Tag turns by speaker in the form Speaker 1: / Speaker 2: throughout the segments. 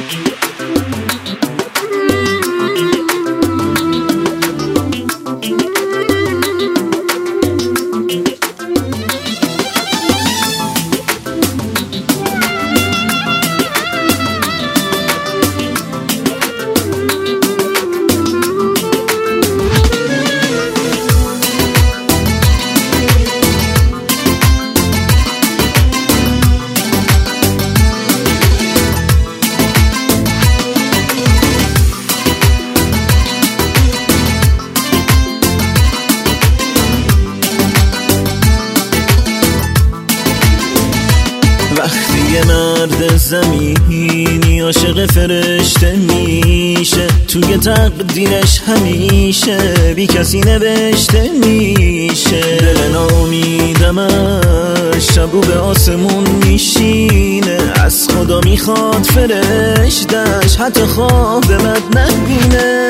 Speaker 1: وقتی یه مرد زمینی عاشق فرشته میشه، توی تقدیرش همیشه بی کسی نوشته میشه. دل نامیدمش شبو به آسمون میشینه، از خدا میخواد فرشتش حتی خواب بد نبینه.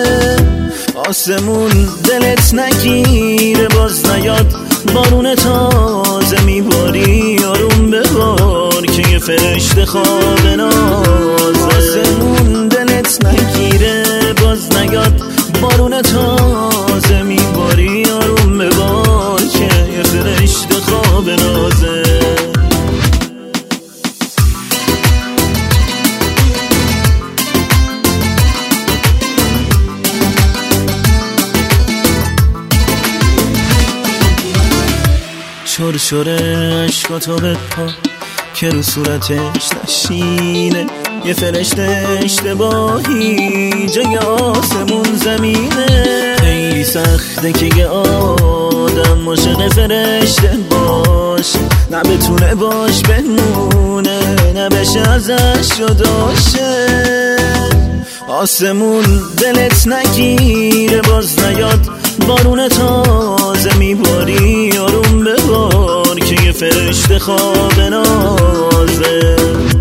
Speaker 1: آسمون دلت نگیره باز نیاد، بارون تازه میباری آروم ببار که یه فرشته خواب نازه. آسمون دلت نگیره باز نیاد، بارون تازه میباری آروم ببار که یه فرشته خواب نازه. شور عشقاتو بپا که رو صورتش نشینه، یه فرشته اشتباهی جای آسمون زمینه. خیلی سخته که یه آدم عاشق فرشته باش، نه بتونه باش بمونه نه بشه ازش جداشه. آسمون دلت نگیره باز نیاد، بارون تازه میباری آروم ببار که یه فرشته خواب نازه.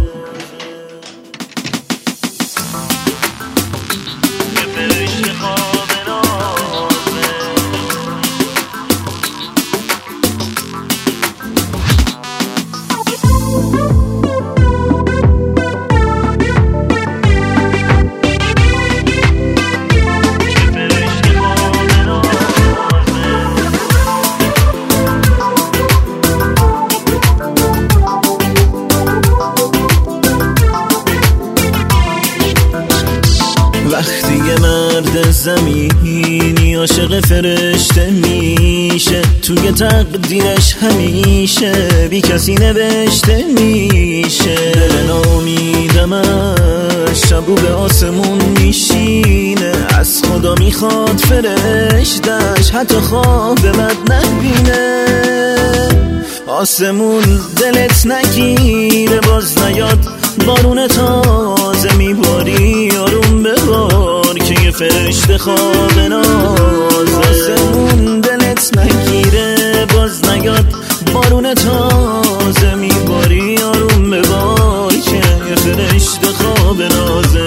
Speaker 1: وقتی یه مرد زمینی عاشق فرشته میشه، توی تقدیرش همیشه بی کسی نوشته میشه. دل نامیدمش شبو به آسمون میشینه، از خدا میخواد فرشتش حتی خواب بد نبینه. آسمون دلت نگیره باز نیاد، بارون تازه میباری آروم ببار که یه فرشته خواب نازه. آسمون دلت نگیره باز نیاد، بارون تازه میباری آروم ببار که یه فرشته خواب نازه.